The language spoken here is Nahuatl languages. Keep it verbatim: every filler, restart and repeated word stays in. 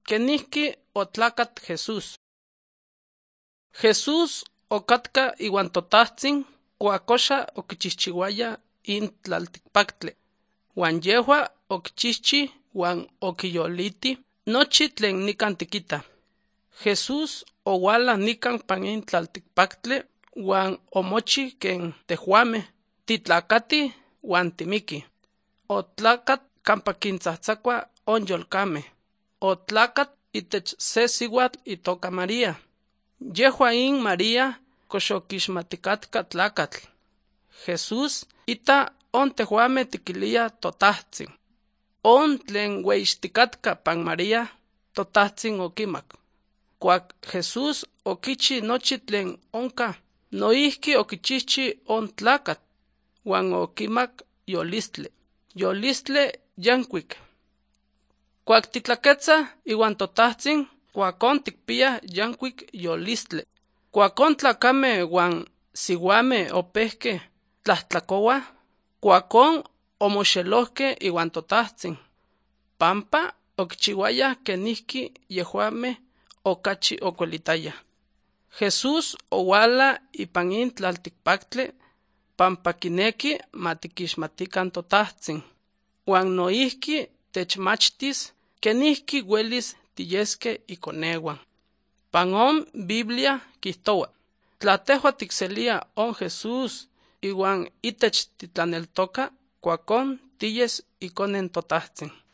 kenihki otlakat Jesús. Jesús okatka iwan totajtzin kuakosha okichihchiwaya in tlaltikpaktli, wan yehua okichihchi wan okiyoliti nochi tlen nikan tikita. Jesús owala nikan pan in tlaltikpaktli wan omochi ken tehuameh titlakati wan timiki. Otlakat kampa kintzahtsakua on yolkameh. Otlakat itech se siuatl itoka María. Yehua in María kox okixmatikatka tlakatl. Jesús ita on tehuameh tikilia totajtzin. On tlen ueyixtikatka pan María, totajtzin okimak. Kuak Jesús okichi nochi tlen onka, noihki okichihchi on tlakat, wan okimak yolistli. Yolistli yankuik. Kuak titlaketza iwan totajtzin, kuakon tikpia yankuik yolistli. Kuakon tlakameh wan siuameh opehke tlahtlakowa, kuakon omoxelohke iwan totajtzin, pampa okichiwaya kenihki yehuameh okachi okuelitaya. Jesús owala ipan in tlaltikpaktli pampa kineki matikixmatikan totajtzin, wan noihki techmachtis kenihki uelis tiyeske ikonewan. Pan on Biblia kijtowa, tla tehua tikselia on Jesús iwan itech titlaneltoka, kuakon tiyes ikonen totajtzin.